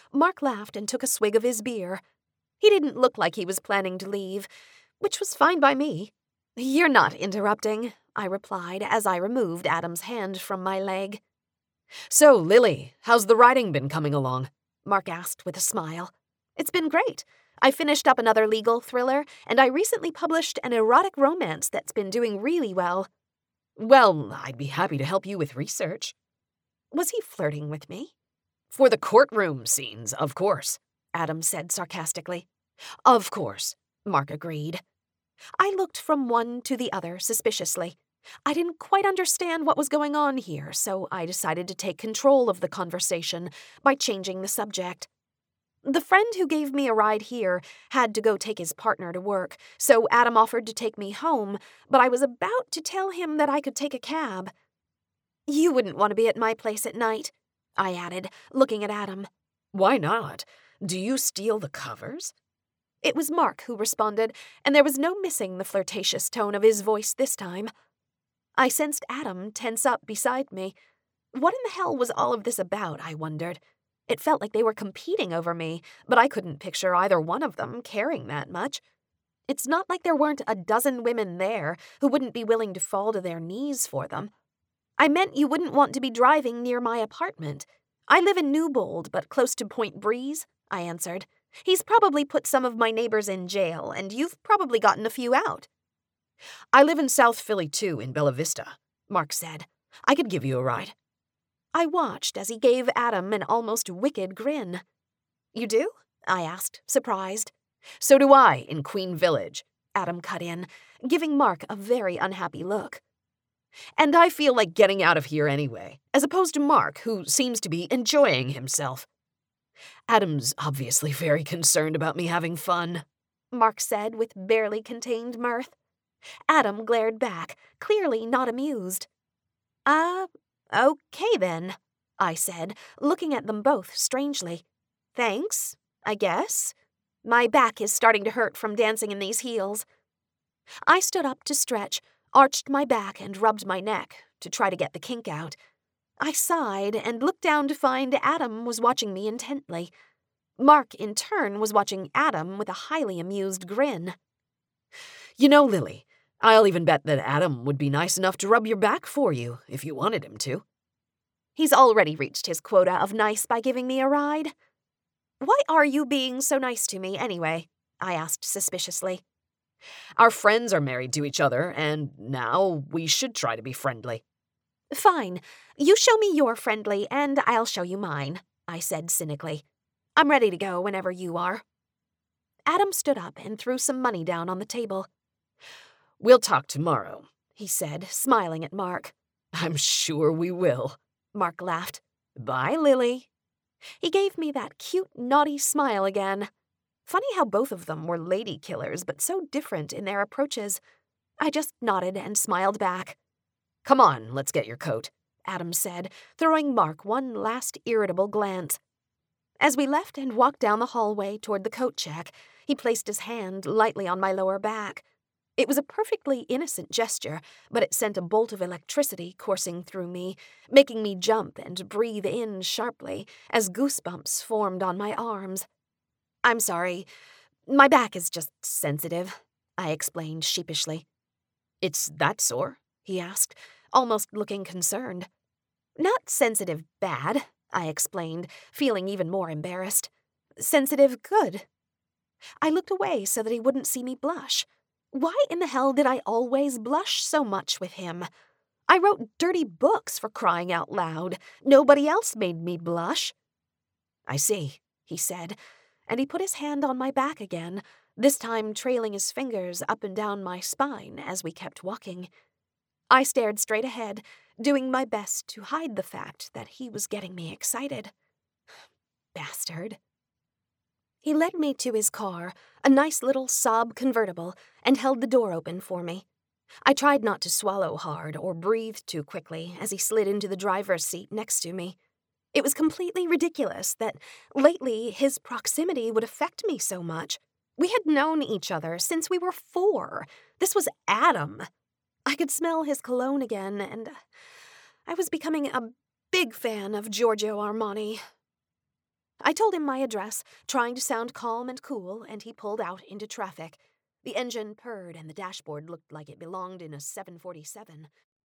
Mark laughed and took a swig of his beer. He didn't look like he was planning to leave, which was fine by me. "You're not interrupting," I replied as I removed Adam's hand from my leg. "So, Lily, how's the writing been coming along?" Mark asked with a smile. "It's been great. I finished up another legal thriller, and I recently published an erotic romance that's been doing really well." "Well, I'd be happy to help you with research." Was he flirting with me? "For the courtroom scenes, of course," Adam said sarcastically. "Of course," Mark agreed. I looked from one to the other suspiciously. I didn't quite understand what was going on here, so I decided to take control of the conversation by changing the subject. The friend who gave me a ride here had to go take his partner to work, so Adam offered to take me home, but I was about to tell him that I could take a cab. "You wouldn't want to be at my place at night," I added, looking at Adam. "Why not? Do you steal the covers?" It was Mark who responded, and there was no missing the flirtatious tone of his voice this time. I sensed Adam tense up beside me. What in the hell was all of this about, I wondered. It felt like they were competing over me, but I couldn't picture either one of them caring that much. It's not like there weren't a dozen women there who wouldn't be willing to fall to their knees for them. I meant you wouldn't want to be driving near my apartment. I live in Newbold, but close to Point Breeze, I answered. He's probably put some of my neighbors in jail, and you've probably gotten a few out. "I live in South Philly, too, in Bella Vista," Mark said. "I could give you a ride." I watched as he gave Adam an almost wicked grin. "You do?" I asked, surprised. "So do I, in Queen Village," Adam cut in, giving Mark a very unhappy look. "And I feel like getting out of here anyway, as opposed to Mark, who seems to be enjoying himself. Adam's obviously very concerned about me having fun," Mark said with barely contained mirth. Adam glared back, clearly not amused. Okay then," I said, looking at them both strangely. "Thanks, I guess. My back is starting to hurt from dancing in these heels." I stood up to stretch, arched my back and rubbed my neck to try to get the kink out. I sighed and looked down to find Adam was watching me intently. Mark, in turn, was watching Adam with a highly amused grin. "You know, Lily, I'll even bet that Adam would be nice enough to rub your back for you if you wanted him to." "He's already reached his quota of nice by giving me a ride." "Why are you being so nice to me, anyway?" I asked suspiciously. "Our friends are married to each other, and now we should try to be friendly." "Fine. You show me your friendly, and I'll show you mine," I said cynically. "I'm ready to go whenever you are." Adam stood up and threw some money down on the table. "We'll talk tomorrow," he said, smiling at Mark. "I'm sure we will." Mark laughed. "Bye, Lily." He gave me that cute, naughty smile again. Funny how both of them were lady killers, but so different in their approaches. I just nodded and smiled back. "Come on, let's get your coat," Adam said, throwing Mark one last irritable glance. As we left and walked down the hallway toward the coat check, he placed his hand lightly on my lower back. It was a perfectly innocent gesture, but it sent a bolt of electricity coursing through me, making me jump and breathe in sharply as goosebumps formed on my arms. "I'm sorry. My back is just sensitive," I explained sheepishly. "It's that sore?" he asked, almost looking concerned. "Not sensitive bad," I explained, feeling even more embarrassed. "Sensitive good." I looked away so that he wouldn't see me blush. Why in the hell did I always blush so much with him? I wrote dirty books, for crying out loud. Nobody else made me blush. "I see," he said, and he put his hand on my back again, this time trailing his fingers up and down my spine as we kept walking. I stared straight ahead, doing my best to hide the fact that he was getting me excited. Bastard. He led me to his car, a nice little Saab convertible, and held the door open for me. I tried not to swallow hard or breathe too quickly as he slid into the driver's seat next to me. It was completely ridiculous that lately his proximity would affect me so much. We had known each other since we were 4. This was Adam. I could smell his cologne again, and I was becoming a big fan of Giorgio Armani. I told him my address, trying to sound calm and cool, and he pulled out into traffic. The engine purred and the dashboard looked like it belonged in a 747.